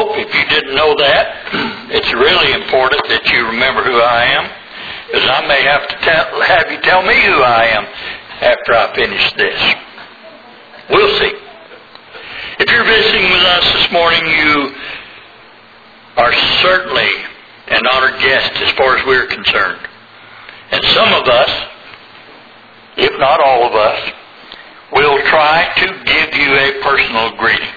hope, if you didn't know that, it's really important that you remember who I am, because I may have to have you tell me who I am after I finish this. We'll see. If you're visiting with us this morning, you are certainly an honored guest as far as we're concerned. And some of us, if not all of us, will try to give you a personal greeting.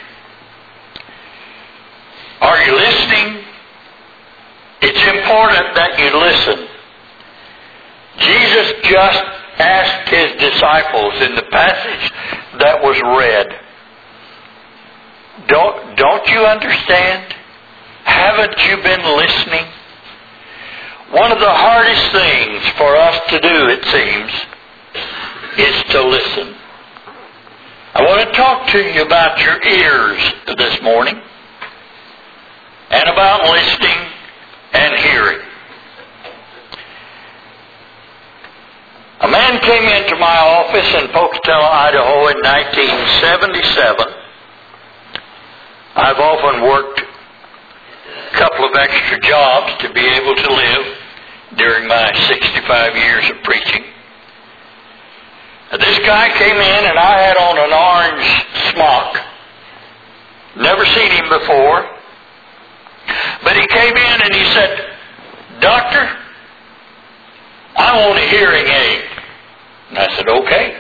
Are you listening? It's important that you listen. Jesus just asked his disciples in the passage that was read, Don't you understand? Haven't you been listening? One of the hardest things for us to do, it seems, is to listen. I want to talk to you about your ears this morning and about listening and hearing. A man came into my office in Pocatello, Idaho in 1977. I've often worked a couple of extra jobs to be able to live during my 65 years of preaching. This guy came in and I had on an orange smock. Never seen him before. But he came in and he said, Doctor, I want a hearing aid. And I said, okay.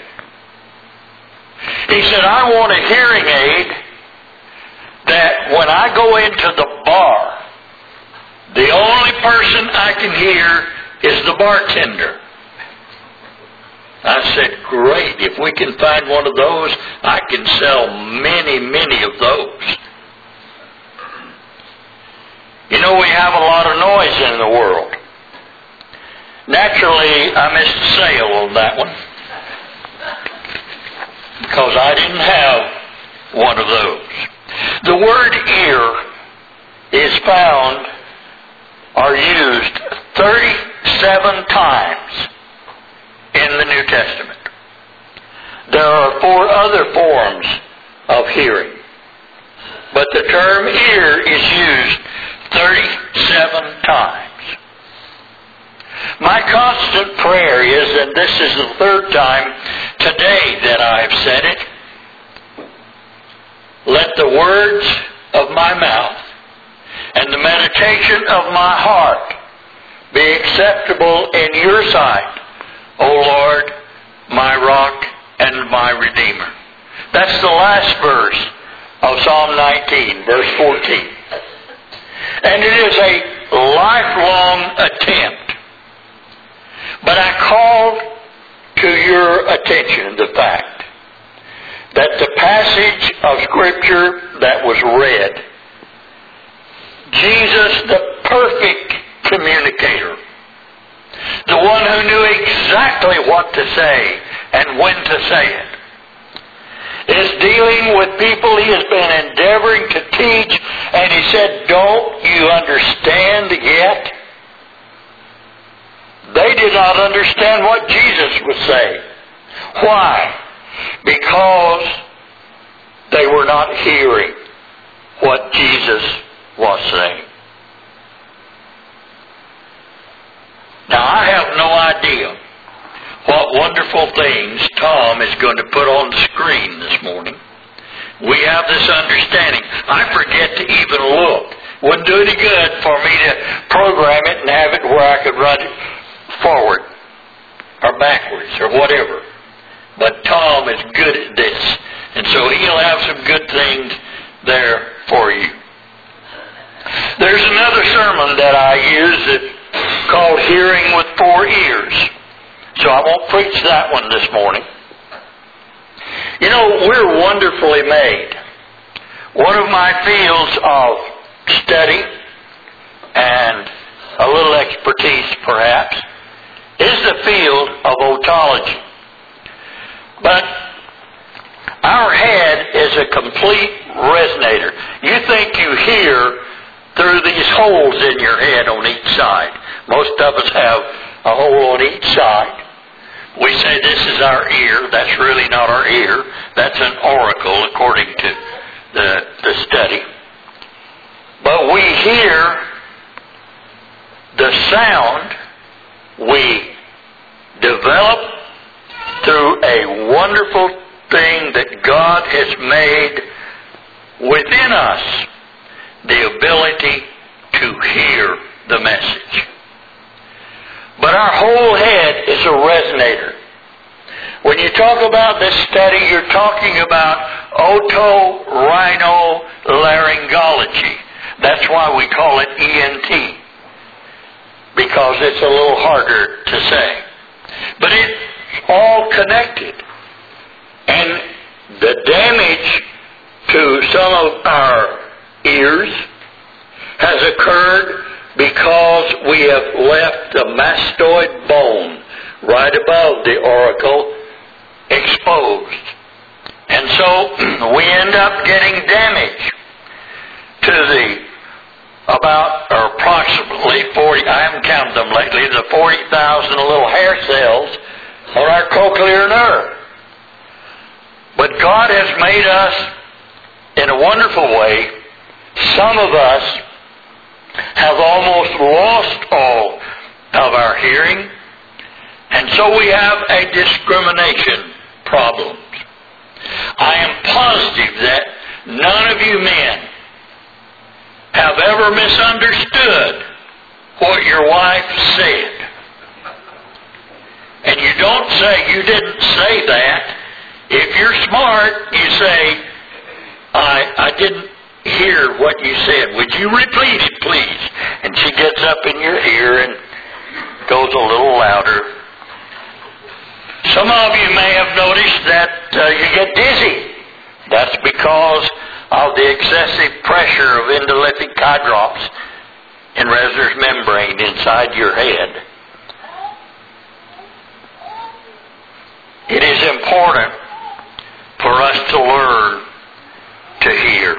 He said, I want a hearing aid that when I go into the bar, the only person I can hear is the bartender. I said, great. If we can find one of those, I can sell many, many of those. You know, we have a lot of noise in the world. Naturally, I missed a sale on that one because I didn't have one of those. The word ear is found or used 37 times in the New Testament. There are 4 other forms of hearing, but the term ear is used 37 times. My constant prayer is, and this is the 3rd time today that I have said it, let the words of my mouth and the meditation of my heart be acceptable in your sight, O Lord, my rock and my redeemer. That's the last verse of Psalm 19, verse 14. And it is a lifelong attempt. But I call to your attention the fact that the passage of Scripture that was read, Jesus, the perfect communicator, the one who knew exactly what to say and when to say it, is dealing with people he has been endeavoring to teach, and he said, don't you understand yet? They did not understand what Jesus was saying. Why? Because they were not hearing what Jesus was saying. Now, I have no idea what wonderful things Tom is going to put on the screen this morning. We have this understanding. I forget to even look. Wouldn't do any good for me to program it and have it where I could run it forward or backwards or whatever. But Tom is good at this. And so he'll have some good things there for you. There's another sermon that I use that's called Hearing with 4 Ears. So I won't preach that one this morning. You know, we're wonderfully made. One of my fields of study and a little expertise perhaps is the field of otology. But our head is a complete resonator. You think you hear through these holes in your head on each side. Most of us have a hole on each side. We say this is our ear. That's really not our ear. That's an auricle according to the study. But But we hear the sound we develop through a wonderful thing that God has made within us, the ability to hear the message. But our whole head is a resonator. When you talk about this study, you're talking about otorhinolaryngology. That's why we call it ENT, because it's a little harder to say. But it's all connected. And the damage to some of our ears has occurred because we have left the mastoid bone right above the auricle exposed. And so we end up getting damage to the approximately 40, I haven't counted them lately, the 40,000 little hair cells on our cochlear nerve. But God has made us in a wonderful way. Some of us have almost lost all of our hearing, and so we have a discrimination problem. I am positive that none of you men have ever misunderstood what your wife said. And you don't say, you didn't say that. If you're smart, you say, I didn't hear what you said. Would you repeat it, please? And she gets up in your ear and goes a little louder. Some of you may have noticed that you get dizzy. That's because of the excessive pressure of endolymphic eye drops in Resner's membrane inside your head. It is important for us to learn to hear.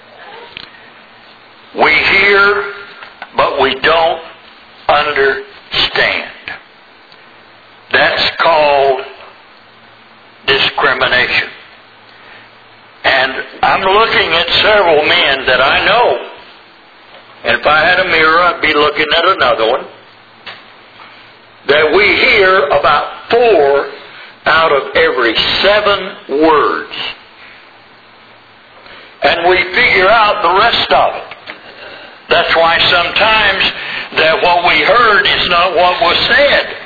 We hear, but we don't understand. That's called discrimination. And I'm looking at several men that I know. And if I had a mirror, I'd be looking at another one. That we hear about 4 out of every 7 words. And we figure out the rest of it. That's why sometimes that what we heard is not what was said.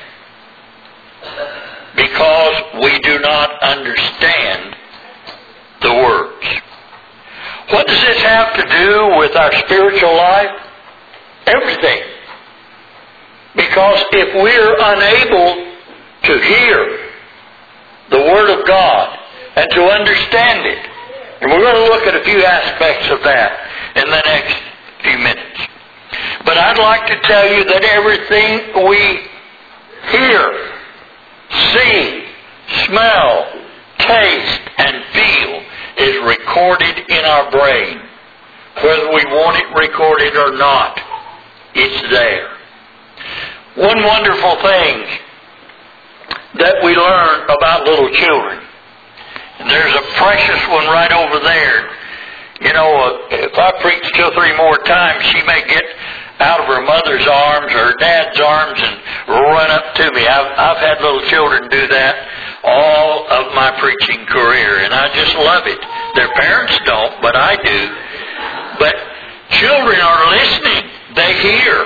Because we do not understand the words. What does this have to do with our spiritual life? Everything. Because if we're unable to hear the Word of God and to understand it, and we're going to look at a few aspects of that in the next few minutes. But I'd like to tell you that everything we hear, see, smell, taste, and feel is recorded in our brain. Whether we want it recorded or not, it's there. One wonderful thing that we learn about little children, and there's a precious one right over there. You know, if I preach 2 or 3 more times, she may get out of her mother's arms or her dad's arms and run up to me. I've had little children do that all of my preaching career, and I just love it. Their parents don't, but I do. But children are listening. They hear.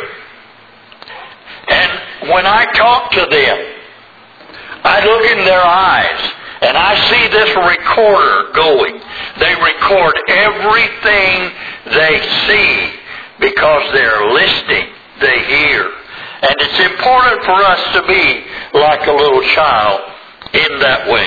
And when I talk to them, I look in their eyes, and I see this recorder going. They record everything they see because they're listening. They hear. And it's important for us to be like a little child in that way.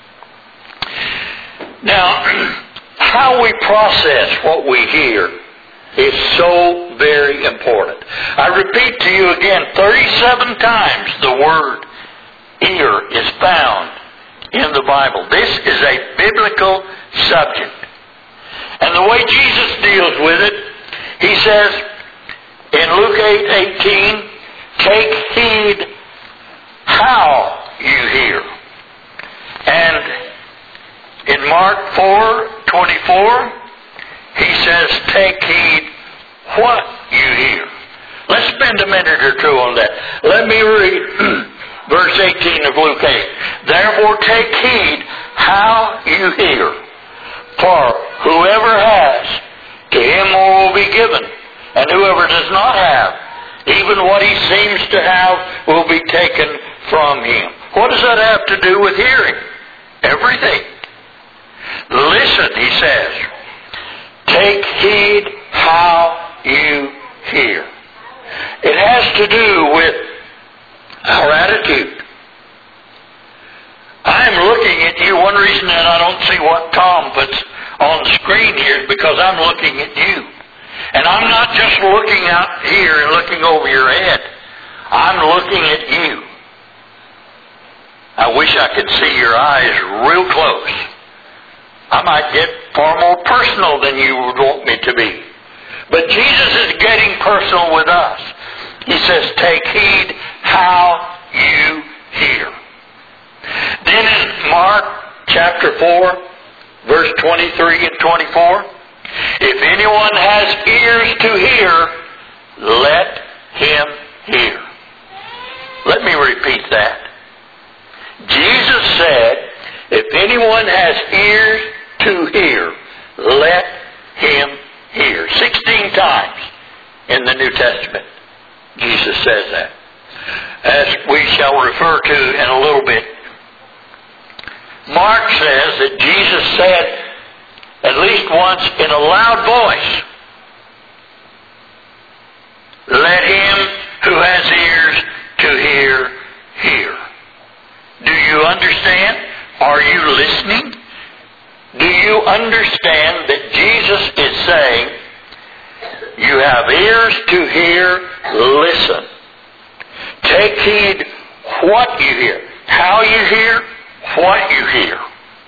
Now, how we process what we hear is so very important. I repeat to you again, 37 times the word ear is found in the Bible. This is a biblical subject. And the way Jesus deals with it, he says in Luke 8:18, take heed how you hear. And in Mark 4:24, he says, take heed what you hear. Let's spend a minute or two on that. Let me read verse 18 of Luke 8. Therefore take heed how you hear. For whoever has, to him more will be given. And whoever does not have, even what he seems to have will be taken from him. What does that have to do with hearing? Everything. Listen, he says. Take heed how you hear. It has to do with our attitude. I'm looking at you. One reason that I don't see what Tom puts on the screen here is because I'm looking at you. And I'm not just looking out here and looking over your head. I'm looking at you. I wish I could see your eyes real close. I might get far more personal than you would want me to be. But Jesus is getting personal with us. He says, take heed how you hear. Then in Mark chapter 4, verse 23 and 24, if anyone has ears to hear, let him hear. Let me repeat that. Jesus said, if anyone has ears to hear, let him hear. 16 times in the New Testament, Jesus says that. As we shall refer to in a little bit, Mark says that Jesus said at least once in a loud voice, let him who has ears to hear, hear. Do you understand? Are you listening? Do you understand that Jesus is saying, you have ears to hear, listen. Take heed what you hear, how you hear, what you hear.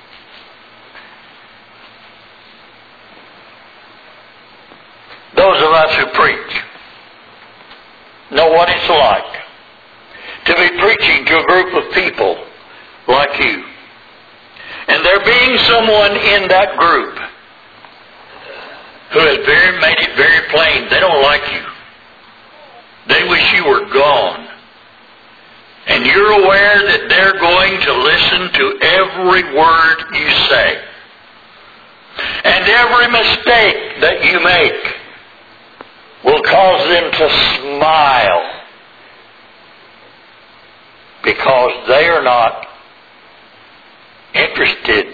Those of us who preach know what it's like to be preaching to a group of people like you. And there being someone in that group who has made it very plain they don't like you. They wish you were gone. And you're aware that they're going to listen to every word you say. And every mistake that you make will cause them to smile. Because they are not interested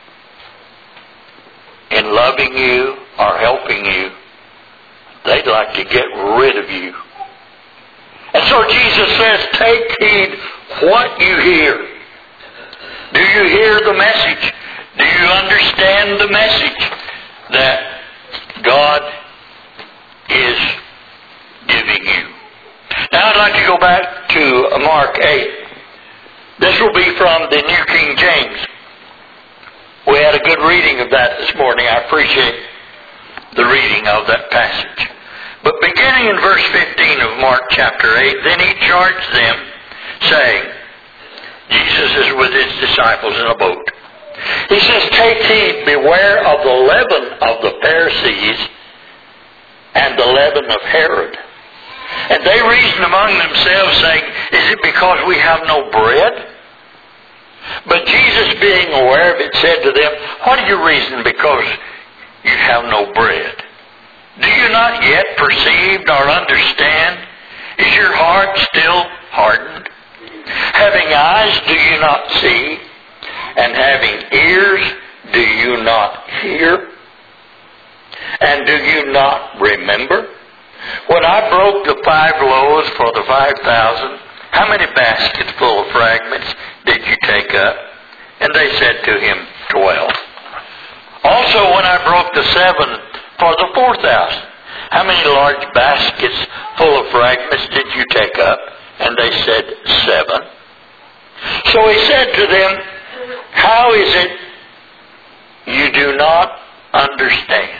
in loving you or helping you. They'd like to get rid of you. And so Jesus says, take heed what you hear. Do you hear the message? Do you understand the message that God is giving you? Now I'd like to go back to Mark 8. This will be from the New King James. We had a good reading of that this morning. I appreciate the reading of that passage. But beginning in verse 15 of Mark chapter 8, then he charged them, saying, Jesus is with his disciples in a boat. He says, take heed, beware of the leaven of the Pharisees and the leaven of Herod. And they reasoned among themselves, saying, is it because we have no bread? But Jesus, being aware of it, said to them, what do you reason because you have no bread? Do you not yet perceive nor understand? Is your heart still hardened? Having eyes, do you not see? And having ears, do you not hear? And do you not remember? When I broke the 5 loaves for the 5,000, how many baskets full of fragments did you take up? And they said to him, 12. Also when I broke the 7 for the 4,000, how many large baskets full of fragments did you take up? And they said, 7. So he said to them, how is it you do not understand?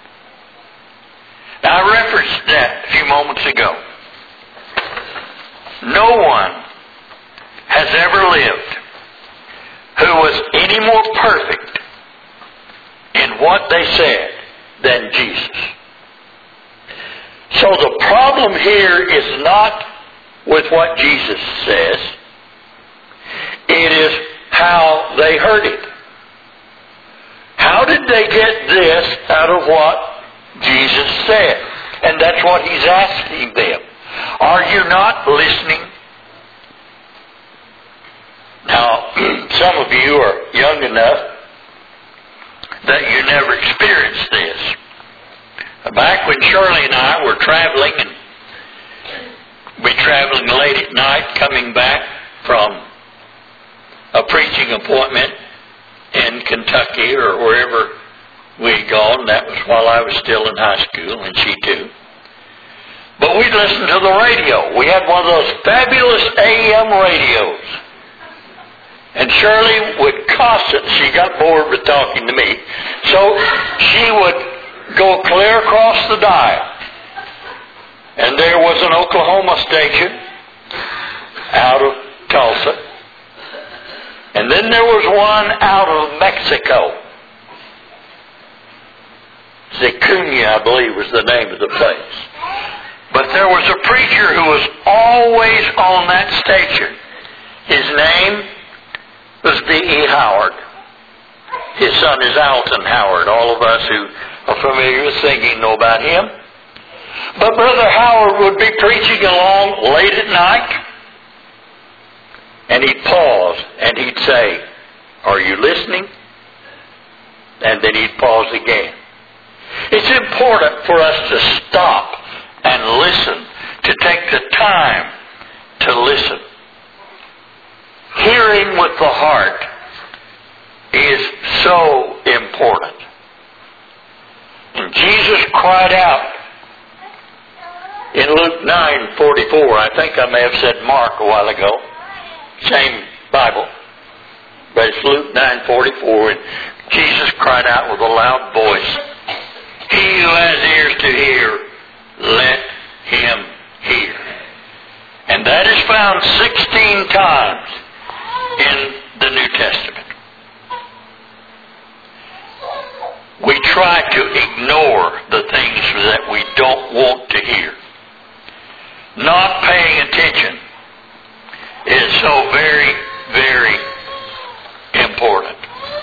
Now I referenced that a few moments ago. No one has ever lived who was any more perfect in what they said than Jesus. So the problem here is not with what Jesus says. It is how they heard it. How did they get this out of what Jesus said? And that's what he's asking them. Are you not listening? Now, some of you are young enough that you never experienced this. Back when Shirley and I were traveling, and we traveling late at night coming back from a preaching appointment in Kentucky or wherever we'd gone. That was while I was still in high school, and she too. But we'd listen to the radio. We had one of those fabulous AM radios. And Shirley would constantly, she got bored with talking to me, so she would go clear across the dial. And there was an Oklahoma station out of Tulsa. And then there was one out of Mexico. Zicuña, I believe, was the name of the place. But there was a preacher who was always on that station. His name was B.E. Howard. His son is Alton Howard. All of us who are familiar with singing know about him. But Brother Howard would be preaching along late at night, and he'd pause and he'd say, "Are you listening?" And then he'd pause again. It's important for us to stop and listen, to take the time to listen. Hearing with the heart is so important. And Jesus cried out in Luke 9:44. I think I may have said Mark a while ago. Same Bible. But it's Luke 9:44. And Jesus cried out with a loud voice, "He who has ears to hear, let him hear." And that is found 16 times in the New Testament. We try to ignore the things that we don't want to hear. Not paying attention is so very, very important.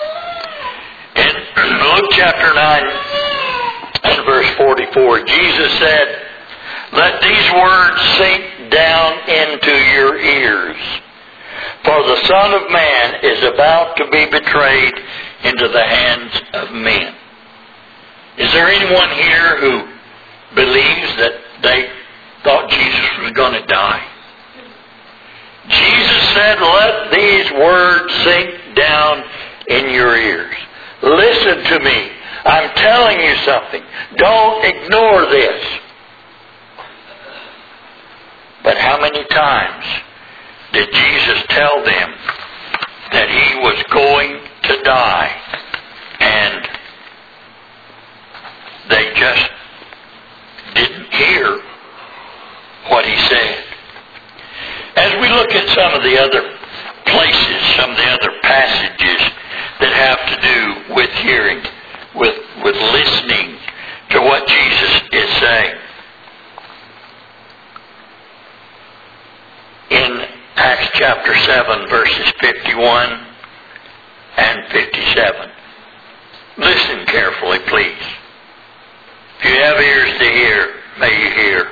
In Luke chapter 9 and verse 44, Jesus said, "Let these words sink down into your ears. For the Son of Man is about to be betrayed into the hands of men." Is there anyone here who believes that they thought Jesus was going to die? Jesus said, "Let these words sink down in your ears. Listen to me. I'm telling you something. Don't ignore this." But how many times did Jesus tell them that he was going to die, and they just didn't hear what he said? As we look at some of the other places, some of the other passages that have to do with hearing, with listening to what Jesus is saying. In Acts chapter 7, verses 51 and 57. Listen carefully, please. If you have ears to hear, may you hear.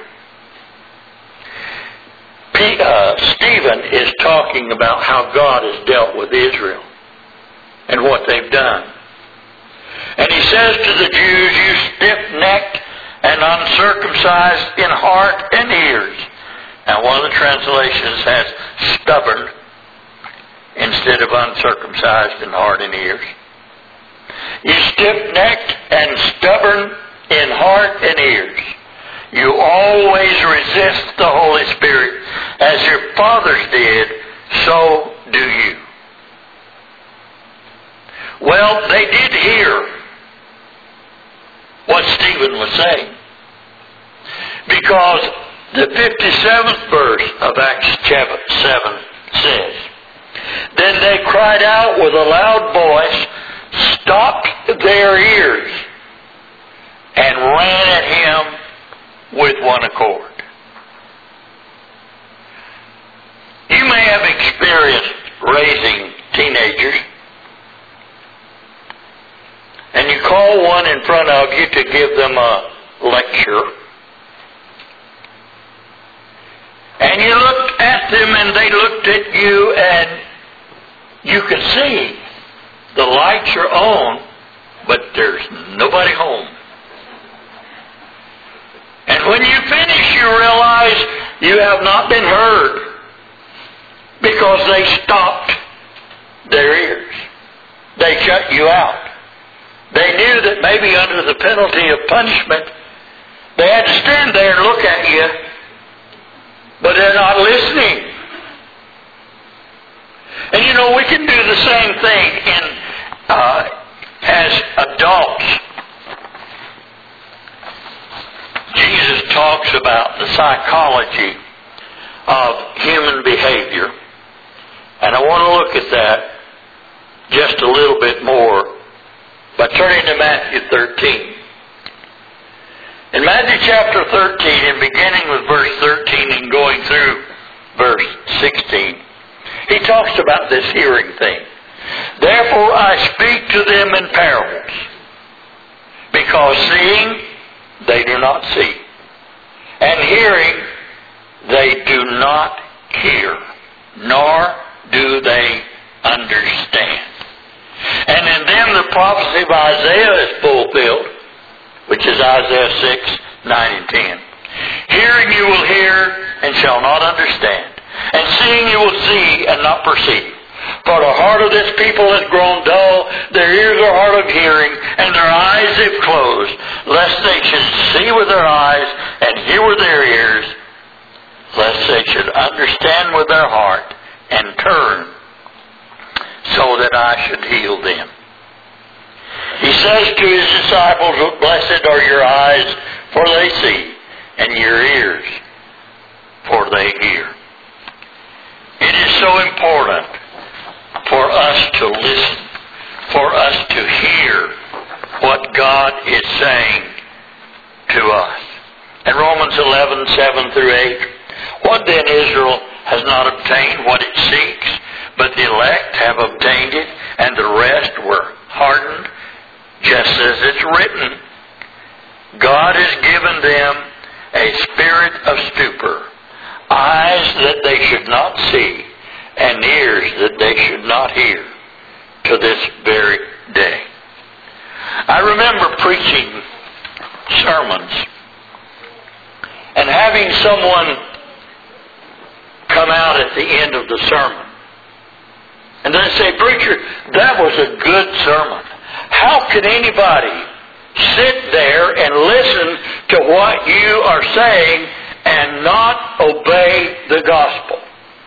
Stephen is talking about how God has dealt with Israel and what they've done. And he says to the Jews, "You stiff-necked and uncircumcised in heart and ears." Now, one of the translations has stubborn instead of uncircumcised in heart and ears. "You stiff-necked and stubborn in heart and ears. You always resist the Holy Spirit, as your fathers did, so do you." Well, they did hear what Stephen was saying, because the 57th verse of Acts chapter 7 says, "Then they cried out with a loud voice, stopped their ears, and ran at him with one accord. You may have experienced raising teenagers, and you call one in front of you to give them a lecture, and you looked at them and they looked at you, and you could see the lights are on, but there's nobody home. And when you finish, you realize you have not been heard because they stopped their ears. They shut you out. They knew that maybe under the penalty of punishment, they had to stand there and look at you, but they're not listening. And you know, we can do the same thing as adults. Jesus talks about the psychology of human behavior. And I want to look at that just a little bit more by turning to Matthew 13. In Matthew chapter 13, and beginning with verse 13 and going through verse 16, he talks about this hearing thing. Therefore I speak to them in parables, because seeing they do not see, and hearing they do not hear, nor do they understand. And in them the prophecy of Isaiah is fulfilled, which is Isaiah 6, 9, and 10. Hearing you will hear and shall not understand, and seeing you will see and not perceive. For the heart of this people has grown dull, their ears are hard of hearing, and their eyes have closed, lest they should see with their eyes and hear with their ears, lest they should understand with their heart and turn, so that I should heal them. He says to his disciples, blessed are your eyes, for they see, and your ears, for they hear. It is so important for us to listen, for us to hear what God is saying to us. In Romans 11, 7 through 8, what then Israel has not obtained what it seeks, but the elect have obtained it, and the rest were hardened, just as it's written. God has given them a spirit of stupor, eyes that they should not see, and ears that they should not hear, to this very day. I remember preaching sermons and having someone come out at the end of the sermon and then say, preacher, that was a good sermon. How can anybody sit there and listen to what you are saying and not obey the gospel?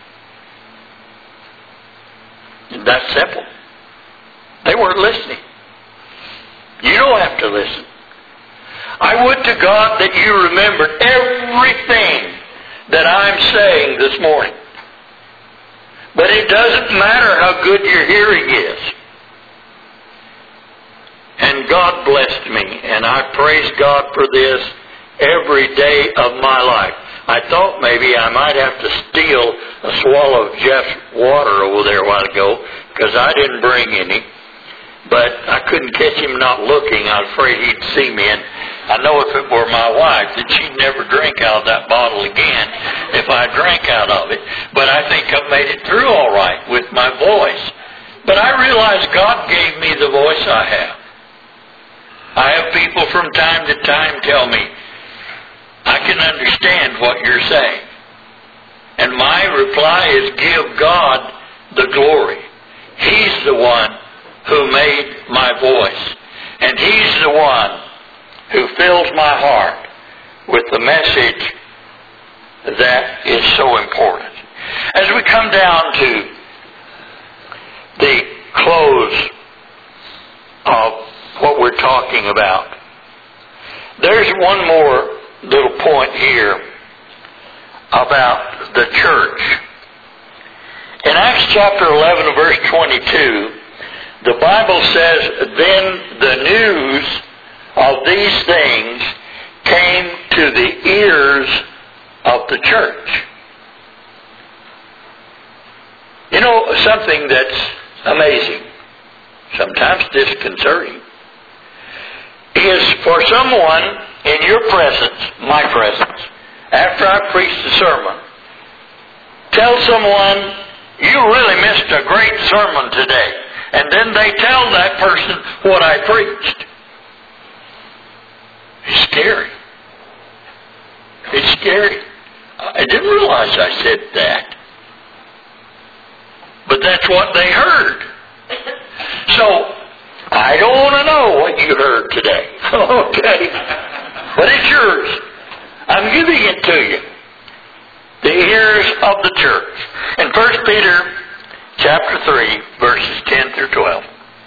That's simple. They weren't listening. You don't have to listen. I would to God that you remembered everything that I'm saying this morning. But it doesn't matter how good your hearing is. And God blessed me, and I praise God for this every day of my life. I thought maybe I might have to steal a swallow of Jeff's water over there a while ago, because I didn't bring any. But I couldn't catch him not looking. I was afraid he'd see me. And I know if it were my wife, that she'd never drink out of that bottle again if I drank out of it. But I think I've made it through all right with my voice. But I realize God gave me the voice I have. I have people from time to time tell me, I can understand what you're saying. And my reply is, give God the glory. He's the one who made my voice. And He's the one who fills my heart with the message that is so important. As we come down to the close of what we're talking about, there's one more little point here about the church. In Acts chapter 11, verse 22, the Bible says, then the news of these things came to to the ears of the church. You know, something that's amazing, sometimes disconcerting, is for someone in your presence, my presence, after I preach the sermon, tell someone, you really missed a great sermon today. And then they tell that person what I preached. It's scary. It's scary. I didn't realize I said that. But that's what they heard. So, I don't want to know what you heard today. Okay? But it's yours. I'm giving it to you. The ears of the church. In 1 Peter chapter 3, verses 10 through 12.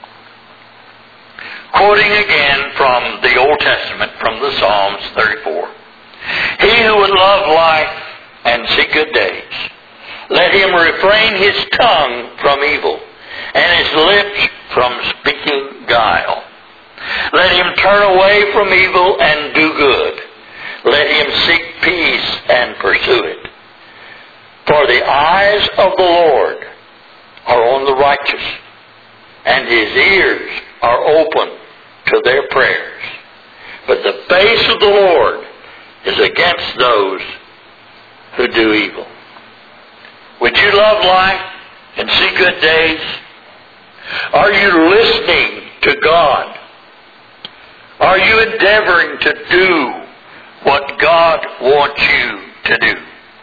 Quoting again from the Old Testament, from the Psalms 34. He who would love life and see good days, let him refrain his tongue from evil, and his lips from speaking guile. Let him turn away from evil and do good. Let him seek peace and pursue it. For the eyes of the Lord are on the righteous, and his ears are open to their prayers. But the face of the Lord is against those who do evil. Would you love life and see good days? Are you listening to God? Are you endeavoring to do what God wants you to do?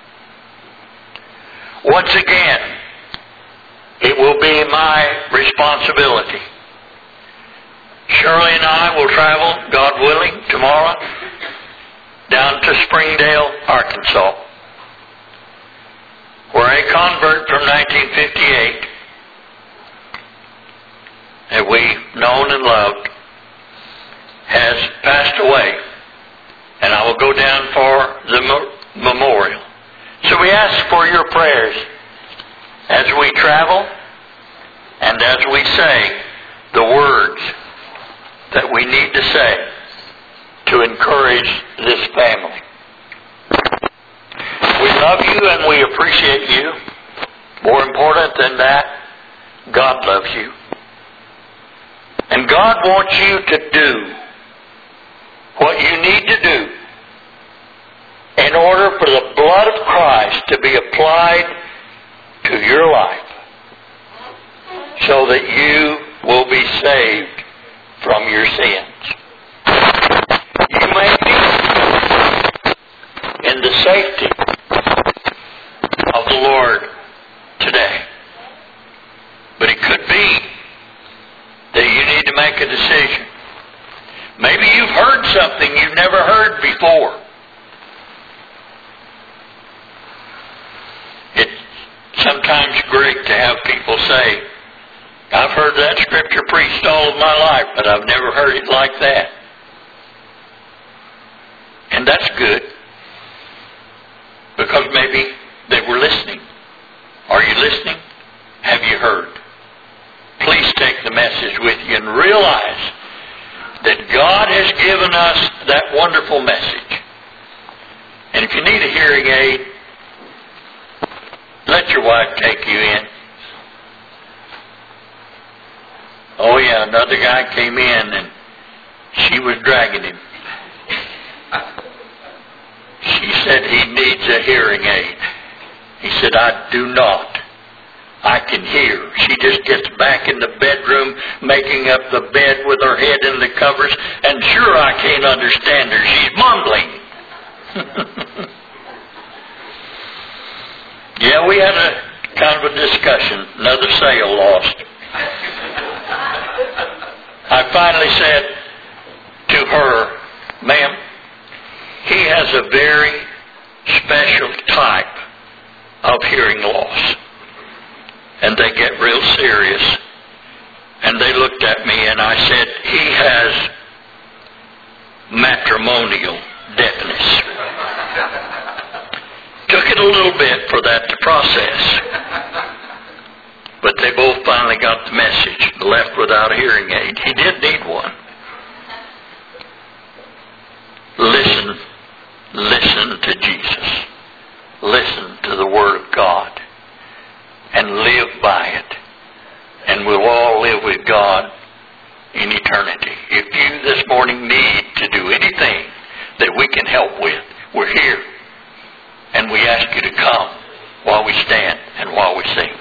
Once again, it will be my responsibility. Shirley and I will travel, God willing, tomorrow down to Springdale, Arkansas, where a convert from 1958 that we've known and loved has passed away, and I will go down for the memorial. So we ask for your prayers as we travel and as we say the words that we need to say to encourage this family. We love you and we appreciate you. More important than that, God loves you. And God wants you to do what you need to do in order for the blood of Christ to be applied to your life so that you will be saved from your sins. You may be in the safety of the Lord today, but it could be that you need to make a decision. Maybe you've heard something you've never heard before. It's sometimes great to have people say, I've heard that scripture preached all of my life, but I've never heard it like that. And that's good, because maybe they were listening. Are you listening? Have you heard? Please take the message with you and realize that God has given us that wonderful message. And if you need a hearing aid, let your wife take you in. Oh yeah, another guy came in and she was dragging him. She said he needs a hearing aid. He said, I do not. I can hear. She just gets back in the bedroom, making up the bed with her head in the covers, and sure I can't understand her. She's mumbling. Yeah, we had a kind of a discussion. Another sale lost. I finally said to her, ma'am, he has a very special type of hearing loss. And they get real serious. And they looked at me and I said, he has matrimonial deafness. Took it a little bit for that to process. But they both finally got the message, left without a hearing aid. He did need one. Listen listen to Jesus. Listen to the Word of God. And live by it. And we'll all live with God in eternity. If you this morning need to do anything that we can help with, we're here. And we ask you to come while we stand and while we sing.